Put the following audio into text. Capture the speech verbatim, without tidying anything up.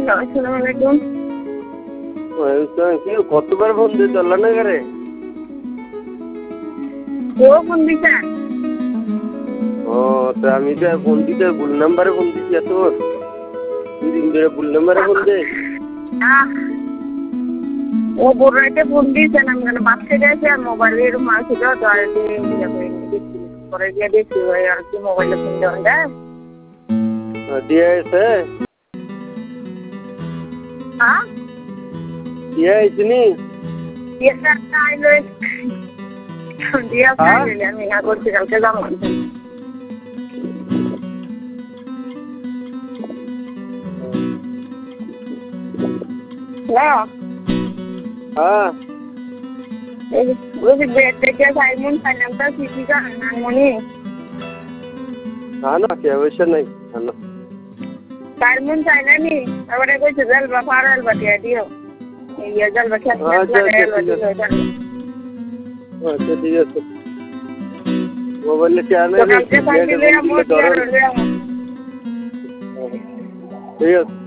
আসসালামু আলাইকুম। কি কতবার ফোন দিয়ে চললো না করে? ও ফোন দিছেন? ও তো আমি তো ফোন দিতে ভুল নাম্বারে ফোন দিচ্ছি। এত দুদিন ধরে ভুল নাম্বারে ফোন দে। ও বড় রাইতে ফোন দিয়েছেন, আমি কেন বাচ্চা গেছে আর মোবাইলে এরকম আসছিল তো আর দেখছি পরে গিয়ে দেখছি ওই আর কি মোবাইলে ফোন দেওয়া যায় দিয়ে এসে হ্যাঁ দিয়ে আইসিনি দিয়ে আইলো দিয়ে আইলে আমি না করছি কালকে যাবো। হ্যাঁ হ্যাঁ ওই যে বেড থেকে সাইমন ফাইনালটা সিটি का नामोनी हाँ ना क्या वैसे नहीं हाँ ना साइमन फाइनली अब एक कोई जल बफारल बतिया दियो ये जल बखिया अच्छा अच्छा अच्छा ठीक है मोबाइल क्या नहीं तो कल के साथ ले हम मोड़ ले हम ठीक है